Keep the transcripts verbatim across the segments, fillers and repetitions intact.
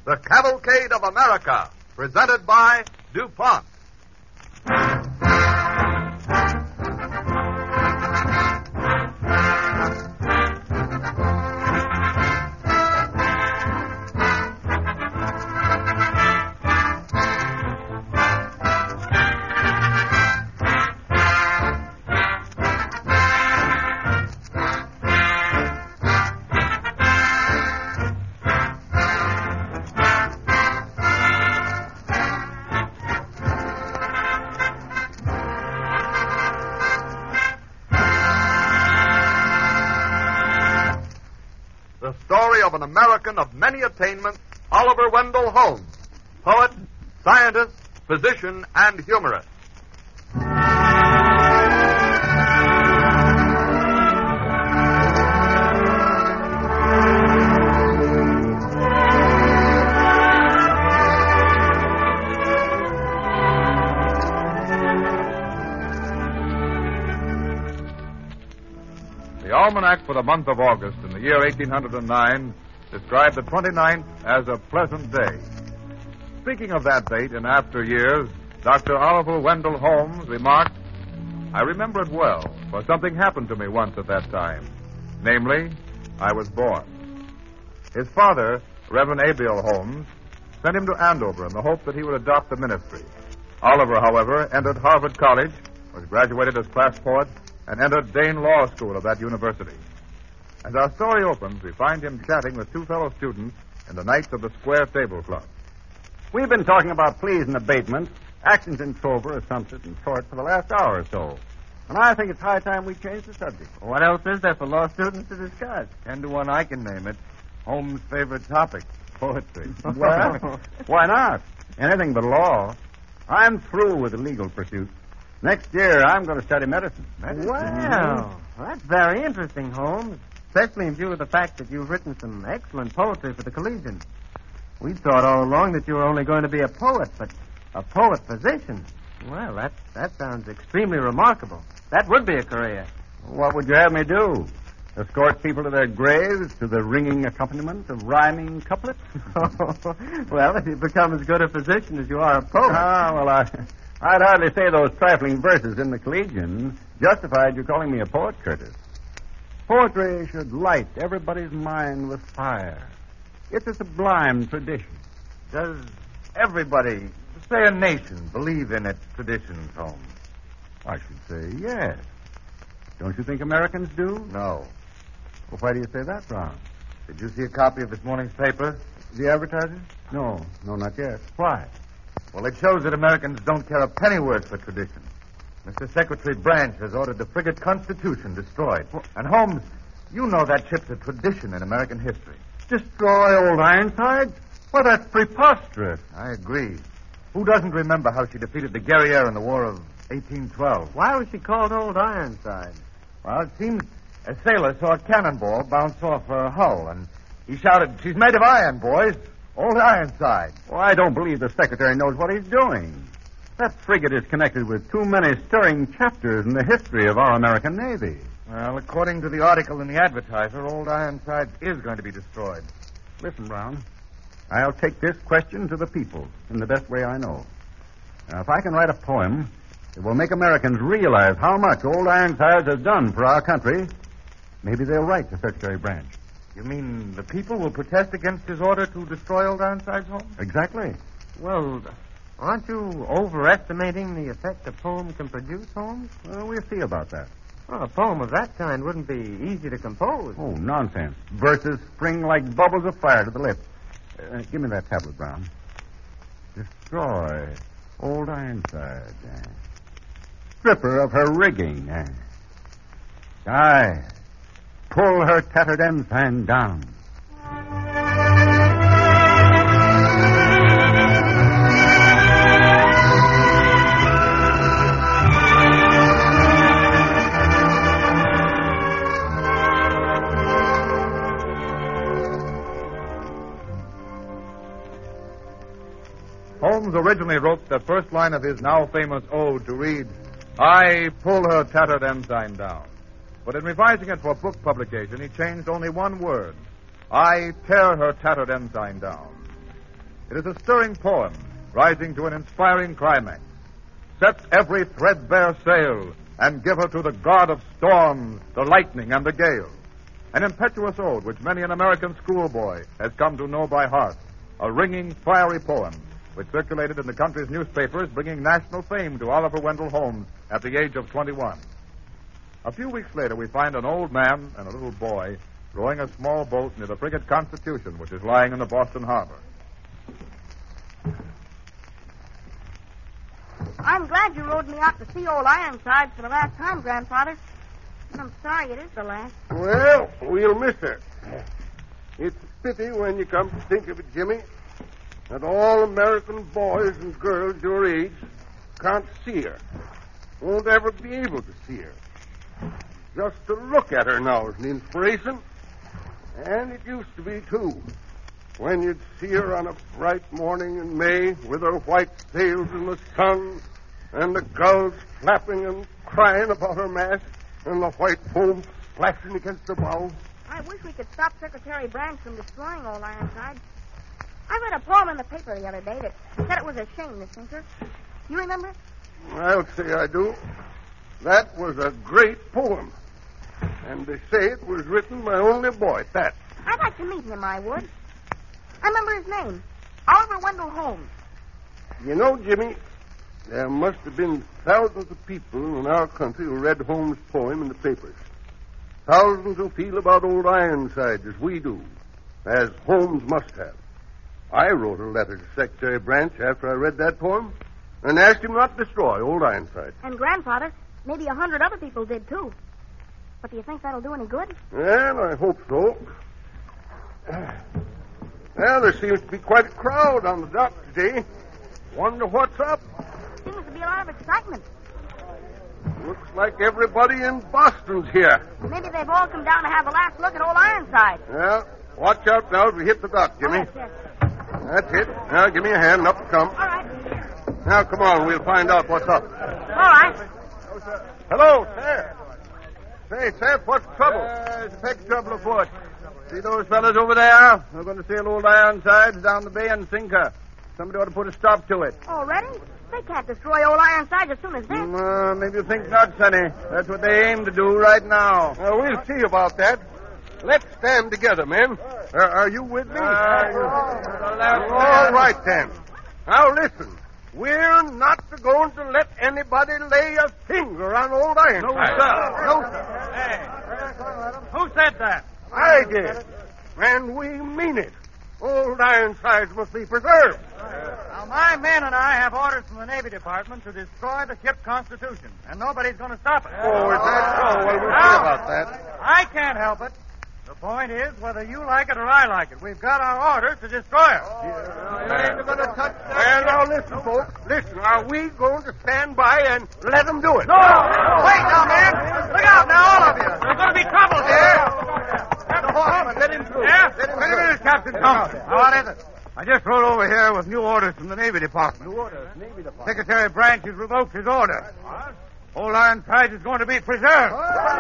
The Cavalcade of America, presented by DuPont. The story of an American of many attainments, Oliver Wendell Holmes, poet, scientist, physician, and humorist. The almanac for the month of August in the year eighteen oh nine described the twenty-ninth as a pleasant day. Speaking of that date in after years, Doctor Oliver Wendell Holmes remarked, "I remember it well, for something happened to me once at that time. Namely, I was born." His father, Reverend Abiel Holmes, sent him to Andover in the hope that he would adopt the ministry. Oliver, however, entered Harvard College, was graduated as class poet, and entered Dane Law School of that university. As our story opens, we find him chatting with two fellow students in the Knights of the Square Table Club. We've been talking about pleas and abatements, actions in trover, assumption, and tort for the last hour or so. And I think it's high time we change the subject. What else is there for law students to discuss? Ten to one I can name it. Holmes' favorite topic, poetry. Well, why not? Anything but law. I'm through with the legal pursuits. Next year, I'm going to study medicine. medicine. Well, that's very interesting, Holmes, especially in view of the fact that you've written some excellent poetry for the Collegian. We thought all along that you were only going to be a poet, but a poet physician. Well, that, that sounds extremely remarkable. That would be a career. What would you have me do? Escort people to their graves to the ringing accompaniment of rhyming couplets? Well, if you become as good a physician as you are a poet. Ah, well, I... I'd hardly say those trifling verses in the Collegian justified you calling me a poet, Curtis. Poetry should light everybody's mind with fire. It's a sublime tradition. Does everybody, say a nation, believe in its traditions, Holmes? I should say yes. Don't you think Americans do? No. Well, why do you say that, Brown? Did you see a copy of this morning's paper? The Advertiser? No, no, not yet. Why? Well, it shows that Americans don't care a pennyworth for tradition. Mister Secretary Branch has ordered the frigate Constitution destroyed. Well, and, Holmes, you know that ship's a tradition in American history. Destroy old Ironsides? Well, that's preposterous. I agree. Who doesn't remember how she defeated the Guerriere in the War of eighteen twelve? Why was she called Old Ironside? Well, it seems a sailor saw a cannonball bounce off her hull, and he shouted, "She's made of iron, boys. Old Ironside." Well, I don't believe the Secretary knows what he's doing. That frigate is connected with too many stirring chapters in the history of our American Navy. Well, according to the article in the Advertiser, Old Ironside is going to be destroyed. Listen, Brown, I'll take this question to the people in the best way I know. Now, if I can write a poem that will make Americans realize how much Old Ironsides has done for our country, maybe they'll write to Secretary Branch. You mean the people will protest against his order to destroy Old Ironside's home? Exactly. Well, aren't you overestimating the effect a poem can produce, Holmes? Well, we'll see about that. Well, a poem of that kind wouldn't be easy to compose. Oh, nonsense. Verses spring like bubbles of fire to the lips. Uh, give me that tablet, Brown. Destroy Old Ironside. Uh, stripper of her rigging. Uh, die. Pull her tattered ensign down. Holmes originally wrote the first line of his now famous ode to read, "I pull her tattered ensign down." But in revising it for book publication, he changed only one word. I tear her tattered ensign down. It is a stirring poem, rising to an inspiring climax. Set every threadbare sail, and give her to the god of storms, the lightning, and the gale. An impetuous ode which many an American schoolboy has come to know by heart. A ringing, fiery poem which circulated in the country's newspapers, bringing national fame to Oliver Wendell Holmes at the age of twenty-one. A few weeks later, we find an old man and a little boy rowing a small boat near the frigate Constitution, which is lying in the Boston harbor. I'm glad you rowed me out to see old Ironsides for the last time, Grandfather. And I'm sorry it is the last. Well, we'll miss her. It's a pity when you come to think of it, Jimmy, that all American boys and girls your age can't see her. Won't ever be able to see her. Just to look at her now is an inspiration. And it used to be, too. When you'd see her on a bright morning in May with her white sails in the sun and the gulls flapping and crying about her mast and the white foam splashing against the bow. I wish we could stop Secretary Branch from destroying old Ironsides. I read a poem in the paper the other day that said it was a shame to sink her. You remember? I'll say I do. That was a great poem. And they say it was written by only a boy at that. I'd like to meet him, I would. I remember his name. Oliver Wendell Holmes. You know, Jimmy, there must have been thousands of people in our country who read Holmes' poem in the papers. Thousands who feel about old Ironsides as we do, as Holmes must have. I wrote a letter to Secretary Branch after I read that poem and asked him not to destroy old Ironsides. And Grandfather, maybe a hundred other people did, too. But do you think that'll do any good? Well, I hope so. Well, there seems to be quite a crowd on the dock today. Wonder what's up. Seems to be a lot of excitement. Looks like everybody in Boston's here. Maybe they've all come down to have a last look at old Ironside. Well, watch out now as we hit the dock, Jimmy. Yes, yes. That's it. Now, give me a hand and up it comes. All right. Now, come on. We'll find out what's up. All right. Hello, Seth. Say, Seth, what's the trouble? Uh, there's a peck of trouble afoot. See those fellas over there? They're going to sail old Ironsides down the bay and sink her. Somebody ought to put a stop to it. Already? They can't destroy old Ironsides as soon as this. Mm, uh, maybe you think not, Sonny. That's what they aim to do right now. Uh, we'll see about that. Let's stand together, men. Uh, are you with me? Uh, All right, then. Now, listen. We're not going to let anybody lay a finger on old Ironside. No, sir. No, sir. Hey, who said that? I did. And we mean it. Old Ironsides must be preserved. Now, my men and I have orders from the Navy Department to destroy the ship Constitution, and nobody's going to stop it. Oh, is that so? Well, we'll see about that. I can't help it. The point is whether you like it or I like it. We've got our orders to destroy her. Oh, you ain't going to touch that. Well, now, listen, folks. Listen, are we going to stand by and let them do it? No! Wait now, man. Look out now, all of you. There's going to be trouble here. The horseman, let him through. Yeah? Let him Wait a minute, Captain Thompson. Now, what is it? I just rode over here with new orders from the Navy Department. New orders? Navy Department? Secretary Branch has revoked his order. What? Old Ironsides is going to be preserved.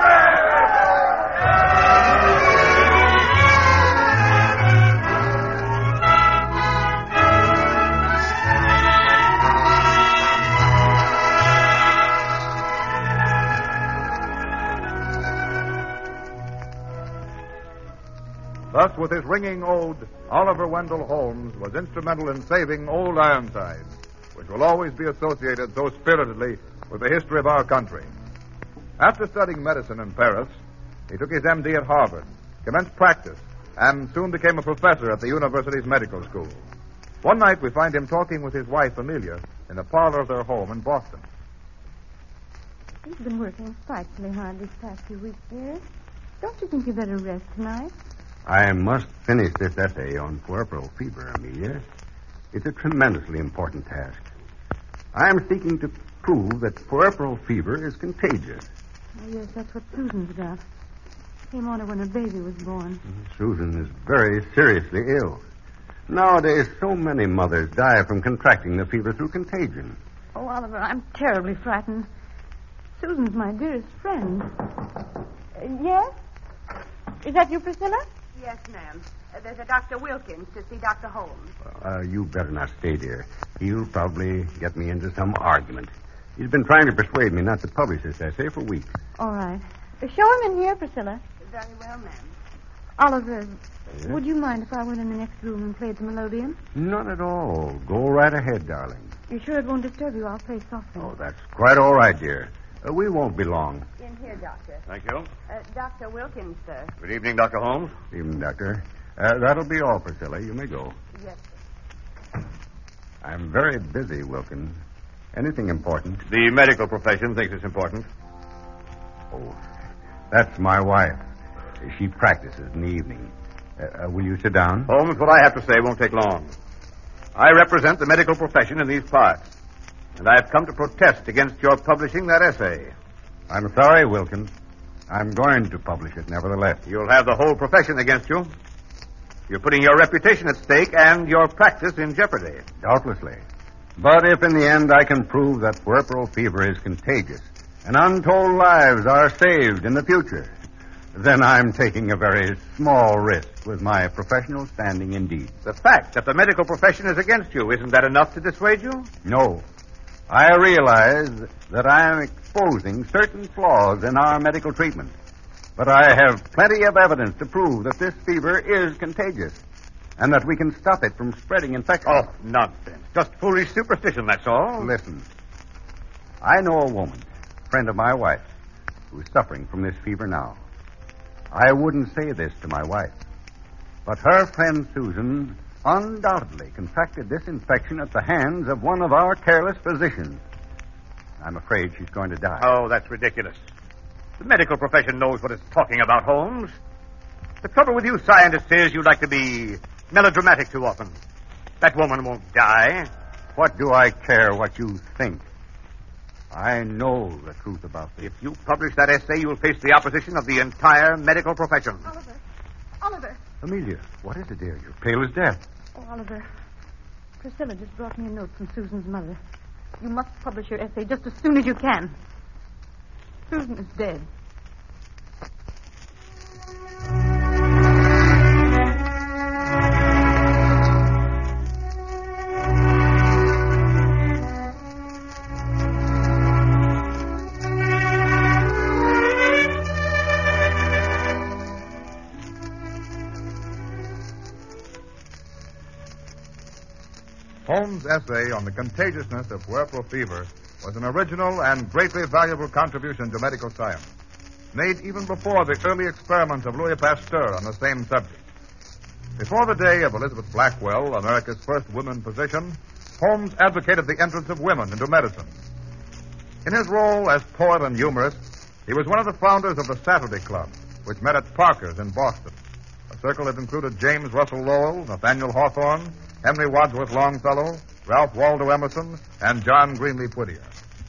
Thus, with his ringing ode, Oliver Wendell Holmes was instrumental in saving old Ironsides, which will always be associated so spiritedly with the history of our country. After studying medicine in Paris, he took his M D at Harvard, commenced practice, and soon became a professor at the university's medical school. One night, we find him talking with his wife, Amelia, in the parlor of their home in Boston. You've been working frightfully hard these past few weeks, dear. Don't you think you better rest tonight? I must finish this essay on puerperal fever, Amelia. It's a tremendously important task. I am seeking to prove that puerperal fever is contagious. Oh, yes, that's what Susan's got. Came on her when her baby was born. Susan is very seriously ill. Nowadays, so many mothers die from contracting the fever through contagion. Oh, Oliver, I'm terribly frightened. Susan's my dearest friend. Uh, yes? Is that you, Priscilla? Yes, ma'am. Uh, there's a Doctor Wilkins to see Doctor Holmes. Uh, you better not stay, dear. He'll probably get me into some argument. He's been trying to persuade me not to publish this essay for weeks. All right. Uh, show him in here, Priscilla. Very well, ma'am. Oliver, Yes? would you mind if I went in the next room and played the melodeon? Not at all. Go right ahead, darling. You sure it won't disturb you? I'll play softly. Oh, that's quite all right, dear. Uh, we won't be long. In here, Doctor. Thank you. Uh, Doctor Wilkins, sir. Good evening, Doctor Holmes. Evening, Doctor. Uh, that'll be all, Priscilla. You may go. Yes. I'm very busy, Wilkins. Anything important? The medical profession thinks it's important. Oh, that's my wife. She practices in the evening. Uh, uh, will you sit down? Holmes, what I have to say won't take long. I represent the medical profession in these parts, and I have come to protest against your publishing that essay. I'm sorry, Wilkins. I'm going to publish it, nevertheless. You'll have the whole profession against you. You're putting your reputation at stake and your practice in jeopardy. Doubtlessly. But if in the end I can prove that puerperal fever is contagious and untold lives are saved in the future, then I'm taking a very small risk with my professional standing indeed. The fact that the medical profession is against you, isn't that enough to dissuade you? No. I realize that I am exposing certain flaws in our medical treatment. But I have plenty of evidence to prove that this fever is contagious and that we can stop it from spreading infection. Oh, nonsense. Just foolish superstition, that's all. Listen. I know a woman, friend of my wife, who's suffering from this fever now. I wouldn't say this to my wife, but her friend Susan undoubtedly contracted this infection at the hands of one of our careless physicians. I'm afraid she's going to die. Oh, that's ridiculous. The medical profession knows what it's talking about, Holmes. The trouble with you scientists is you like to be melodramatic too often. That woman won't die. What do I care what you think? I know the truth about this. If you publish that essay, you'll face the opposition of the entire medical profession. Oliver. Oliver. Amelia, what is it, dear? You're pale as death. Oh, Oliver. Priscilla just brought me a note from Susan's mother. You must publish your essay just as soon as you can. Susan is dead. Holmes' essay on the contagiousness of puerperal fever was an original and greatly valuable contribution to medical science, made even before the early experiments of Louis Pasteur on the same subject. Before the day of Elizabeth Blackwell, America's first woman physician, Holmes advocated the entrance of women into medicine. In his role as poet and humorist, he was one of the founders of the Saturday Club, which met at Parker's in Boston, a circle that included James Russell Lowell, Nathaniel Hawthorne, Henry Wadsworth Longfellow, Ralph Waldo Emerson, and John Greenleaf Whittier.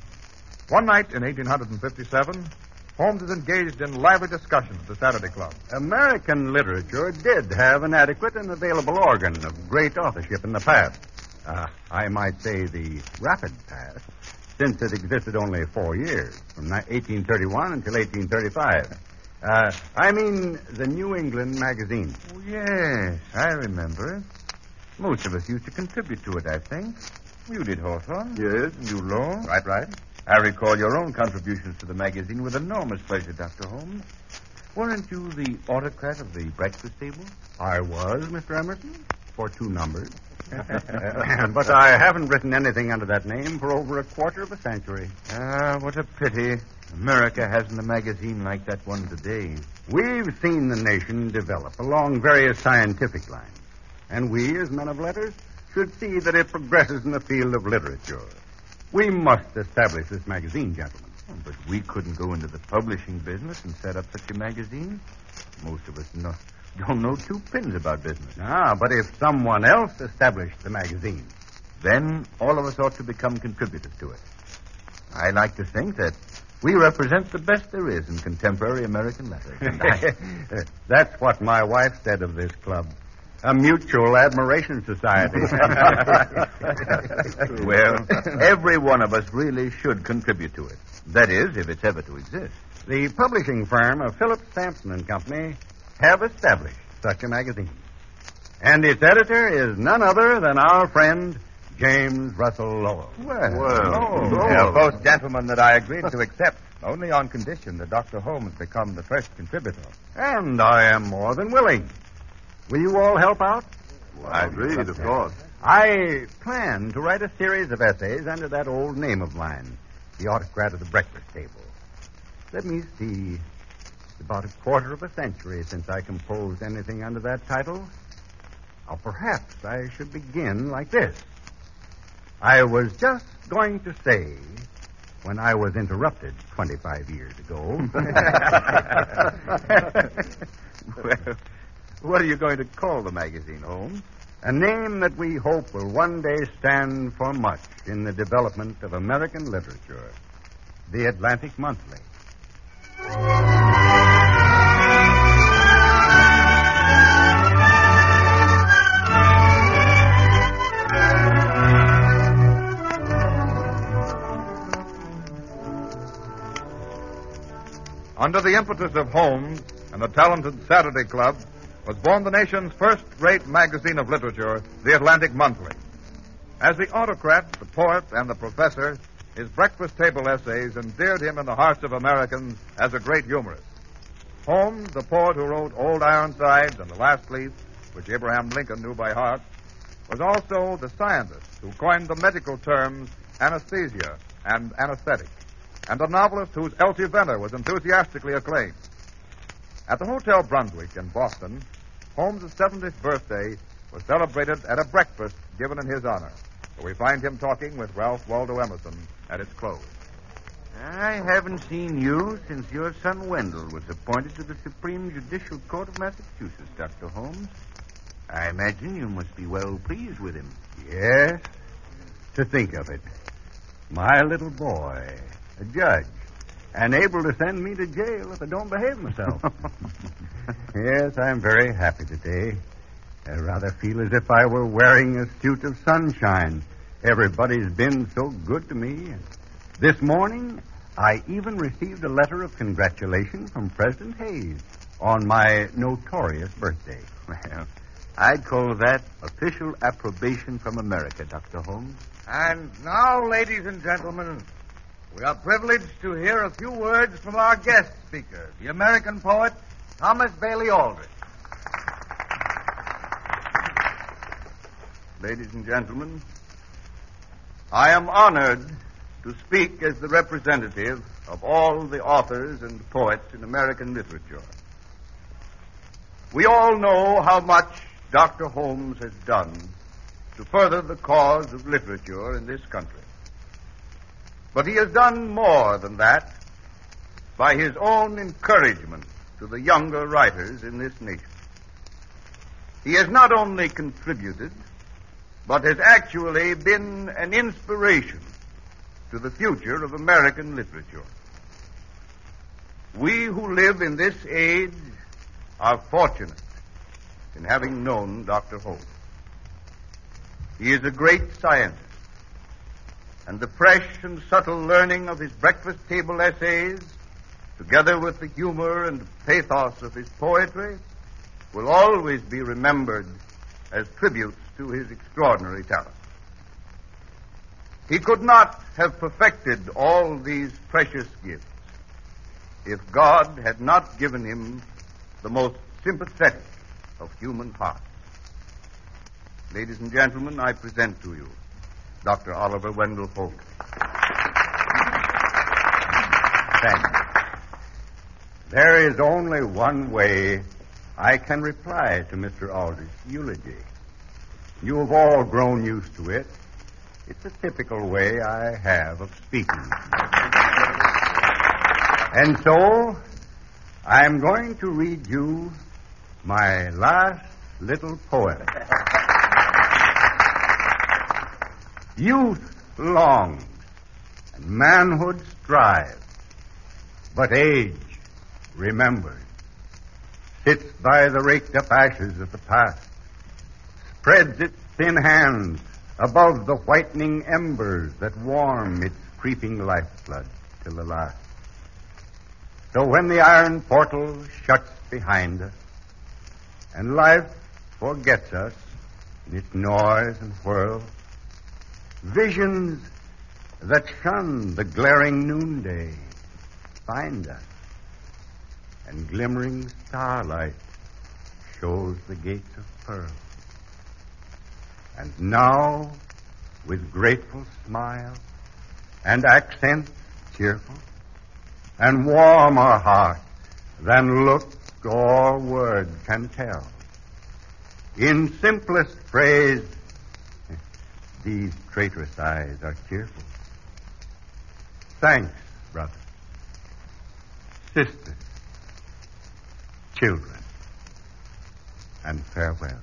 One night in eighteen fifty-seven, Holmes is engaged in lively discussion at the Saturday Club. American literature did have an adequate and available organ of great authorship in the past. Uh, I might say the rapid past, since it existed only four years, from eighteen thirty-one until eighteen thirty-five. Uh, I mean the New England magazine. Oh, yes, I remember it. Most of us used to contribute to it, I think. You did, Hawthorne. Yes. And you, Lowe. Right, right. I recall your own contributions to the magazine with enormous pleasure, Doctor Holmes. Weren't you the autocrat of the breakfast table? I was, Mister Emerson, for two numbers. Uh, but I haven't written anything under that name for over a quarter of a century. Ah, what a pity. America hasn't a magazine like that one today. We've seen the nation develop along various scientific lines. And we, as men of letters, should see that it progresses in the field of literature. We must establish this magazine, gentlemen. Oh, but we couldn't go into the publishing business and set up such a magazine. Most of us no, don't know two pins about business. Ah, but if someone else established the magazine, then all of us ought to become contributors to it. I like to think that we represent the best there is in contemporary American letters. And I... That's what my wife said of this club. A mutual admiration society. Well, every one of us really should contribute to it. That is, if it's ever to exist. The publishing firm of Phillips, Sampson and Company have established such a magazine. And its editor is none other than our friend James Russell Lowell. Well, Lowell. There are both gentlemen that I agreed to accept, only on condition that Doctor Holmes become the first contributor. And I am more than willing. Will you all help out? Well, I agreed, of course. I plan to write a series of essays under that old name of mine, The Autocrat of the Breakfast Table. Let me see. It's about a quarter of a century since I composed anything under that title. Now, perhaps I should begin like this. I was just going to say, when I was interrupted twenty-five years ago. Well, what are you going to call the magazine, Holmes? A name that we hope will one day stand for much in the development of American literature. The Atlantic Monthly. Under the impetus of Holmes and the talented Saturday Club was born the nation's first-rate magazine of literature, The Atlantic Monthly. As the autocrat, the poet, and the professor, his breakfast table essays endeared him in the hearts of Americans as a great humorist. Holmes, the poet who wrote Old Ironsides and The Last Leaf, which Abraham Lincoln knew by heart, was also the scientist who coined the medical terms anesthesia and anesthetic, and a novelist whose Elsie Venner was enthusiastically acclaimed. At the Hotel Brunswick in Boston, Holmes' seventieth birthday was celebrated at a breakfast given in his honor. So we find him talking with Ralph Waldo Emerson at its close. I haven't seen you since your son Wendell was appointed to the Supreme Judicial Court of Massachusetts, Doctor Holmes. I imagine you must be well pleased with him. Yes, to think of it. My little boy, a judge, and able to send me to jail if I don't behave myself. Yes, I'm very happy today. I rather feel as if I were wearing a suit of sunshine. Everybody's been so good to me. This morning, I even received a letter of congratulation from President Hayes on my notorious birthday. Well, I'd call that official approbation from America, Doctor Holmes. And now, ladies and gentlemen, we are privileged to hear a few words from our guest speaker, the American poet Thomas Bailey Aldrich. Ladies and gentlemen, I am honored to speak as the representative of all the authors and poets in American literature. We all know how much Doctor Holmes has done to further the cause of literature in this country. But he has done more than that by his own encouragement to the younger writers in this nation. He has not only contributed, but has actually been an inspiration to the future of American literature. We who live in this age are fortunate in having known Doctor Holmes. He is a great scientist, and the fresh and subtle learning of his breakfast table essays, together with the humor and pathos of his poetry, will always be remembered as tributes to his extraordinary talent. He could not have perfected all these precious gifts if God had not given him the most sympathetic of human hearts. Ladies and gentlemen, I present to you Doctor Oliver Wendell Holmes. Thank you. There is only one way I can reply to Mister Aldrich's eulogy. You have all grown used to it. It's a typical way I have of speaking. And so, I'm going to read you my last little poem. Youth longs, and manhood strives, but age remembers, sits by the raked-up ashes of the past, spreads its thin hands above the whitening embers that warm its creeping lifeblood till the last. So when the iron portal shuts behind us, and life forgets us in its noise and whirl. Visions that shun the glaring noonday find us, and glimmering starlight shows the gates of pearl. And now, with grateful smile and accents cheerful, and warmer heart than look or word can tell, in simplest phrase, these traitorous eyes are cheerful. Thanks, brothers, sisters, children, and farewell.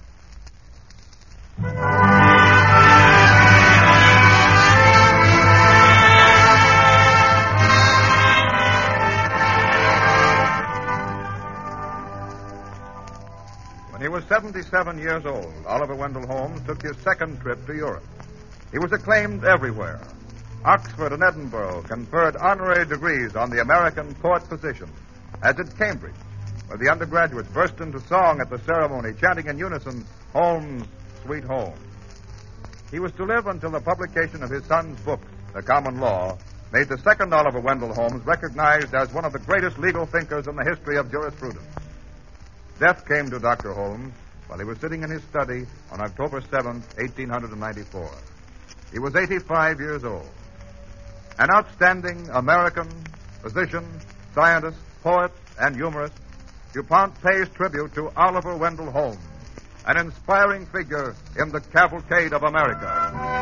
When he was seventy-seven years old, Oliver Wendell Holmes took his second trip to Europe. He was acclaimed everywhere. Oxford and Edinburgh conferred honorary degrees on the American poet physician, as did Cambridge, where the undergraduates burst into song at the ceremony, chanting in unison, Holmes, Sweet Home. He was to live until the publication of his son's book, The Common Law, made the second Oliver Wendell Holmes recognized as one of the greatest legal thinkers in the history of jurisprudence. Death came to Doctor Holmes while he was sitting in his study on October seventh, eighteen ninety-four. He was eighty-five years old. An outstanding American physician, scientist, poet, and humorist, DuPont pays tribute to Oliver Wendell Holmes, an inspiring figure in the cavalcade of America.